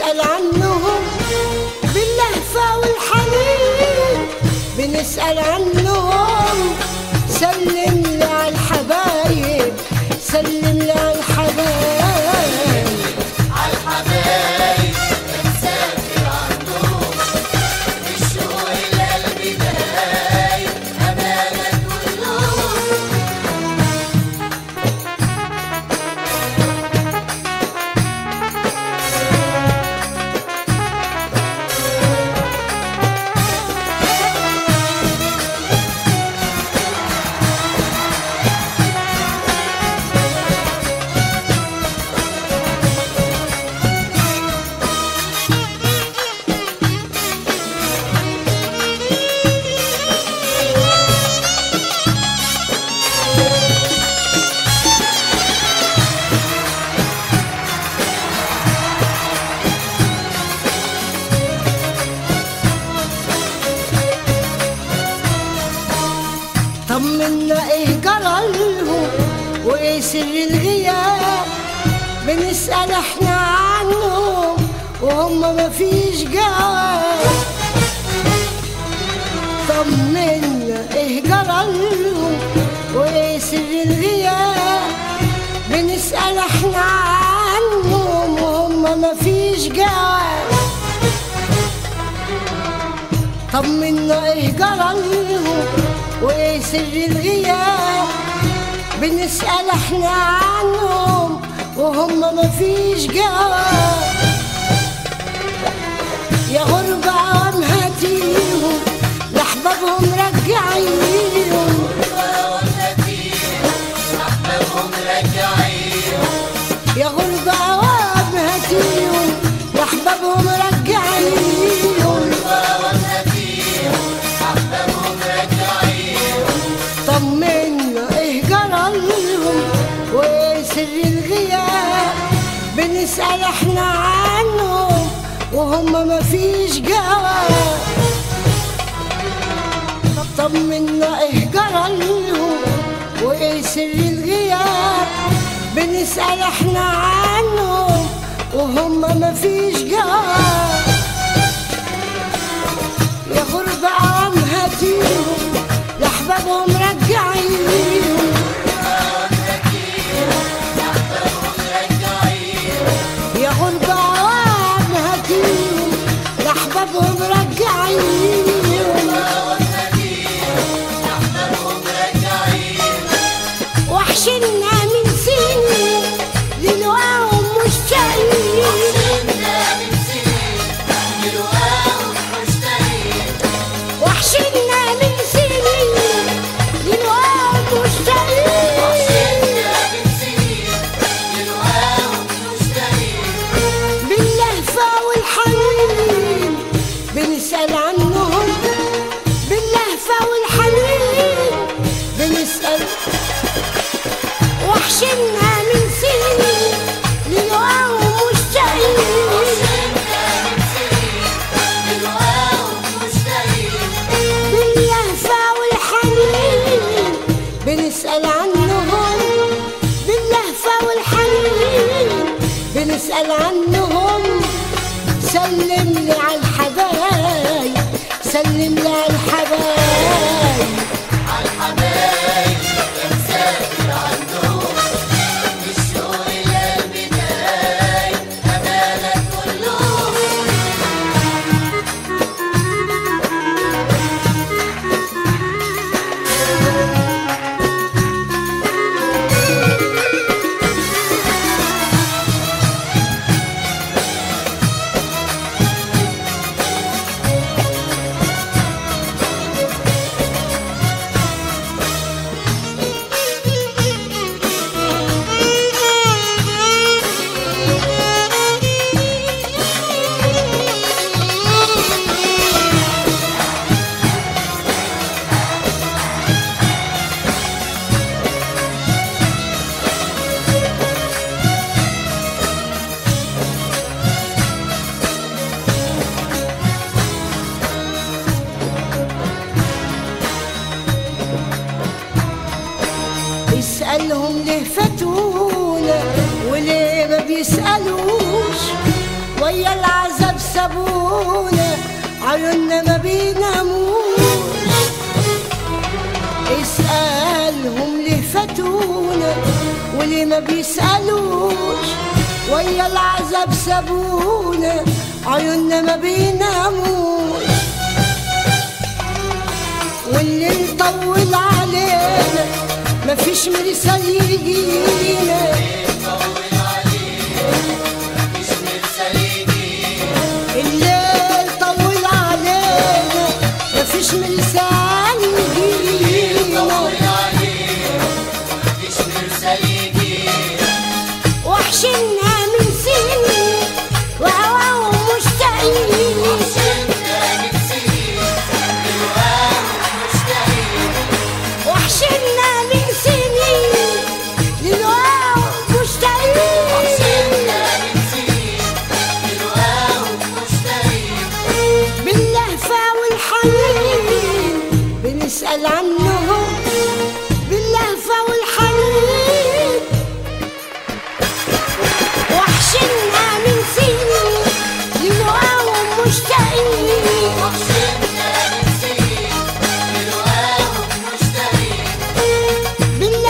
بنسأل عنهم باللهفة والحنين، بنسأل عنهم. سلم لي على الحبايب، سلم لي على الحبايب، على الحبايب بنسافر عنهم بالشوق لقلبي دايب أمانة كلهم. طمنا ايه جرالهم وايه سر الغياب، بنسأل احنا عنهم وهم مفيش جواب. طمنا ايه جرالهم وايه سر الغياب، بنسأل احنا عنهم وهم مفيش جواب. طمنا ايه جرالهم وايه سر الغياب، بنسأل احنا عنهم وهم مفيش جواب. يا غربة عوام هاتيهم لأحبابهم رجعيهم، يا غربة عوام هاتيهم لأحبابهم رجعيهم. طمنا ايه جرالهم وايه سر الغياب، بنسأل احنا عنهم وهم مفيش جواب. طمنا ايه جرالهم وايه سر الغياب، بنسأل احنا عنهم وهم مفيش جواب. يا غربة عوام هاتيهم لأحبابهم رجعيهم، يا غربة عوام هاتيهم لأحبابهم رجعيهم. وحشنا من سنين للقاهم مشتاقين، وحشنا من سنين للقاهم مشتاقين. باللهفة والحنين بنسأل عنهم، باللهفة والحنين بنسأل. وحشنا من سنين للقاهم مشتاقين، باللهفة والحنين بنسأل عنهم، باللهفة والحنين بنسأل عنهم. سلم لي على الحبايب، سلم لي على الحبايب، على الحبايب بنسافر عنهم بالشوق لقلبي دايب أمانة كلهم. عيوننا ما بيناموش، اسألهم ليه فاتونا وليه ما بيسألوش، ويا العذاب سابونا عيوننا ما بيناموش، والليل طول علينا مفيش مرسال يجينا، الليل طول علينا مفيش مرسال يجينا، وحشنا من سنين وهواهم مشتاقين، وحشنا من سنين للهواهم مشتاقين، باللهفة والحنين بنسأل عنه